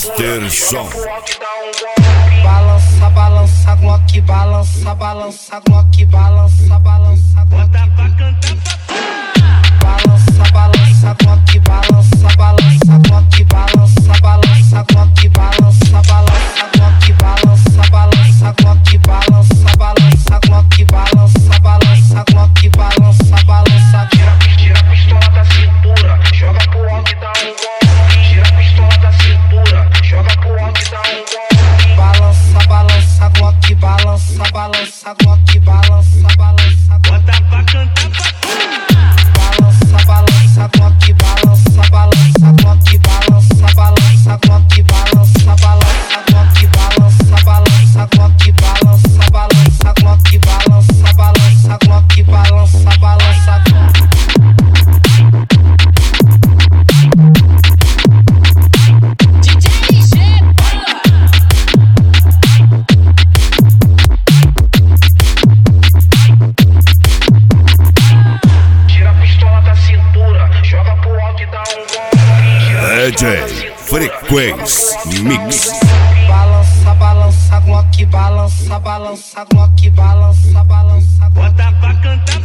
Master Som. Balança, balança, Glock, balança, balança, Glock, balança, balança, bota pra cantar balança, balança, Glock, balança, balança, Glock, balança, balança, Glock, balança, balança, Glock, balança, balança, Glock, balança, balança, Glock, balança, balança, Glock, balança, balança. Tira a pistola da cintura, joga pro alto e dá um golpe. Tira a pistola da cintura, joga pro alto e dá um golpe. Balança, balança, Glock, balança, balança, Glock, balança, balança, bota pra cantar balança, balança, Glock, balança, balança, Glock, balança, balança, Glock, balança, balança, Glock, balança, balança, Glock, balança, balança, Glock, balança, balança, Glock, balança, balança. DJ Frequência Mix. Balança, balança, Glock, balança, balança, Glock, balança, balança, bota pra cantar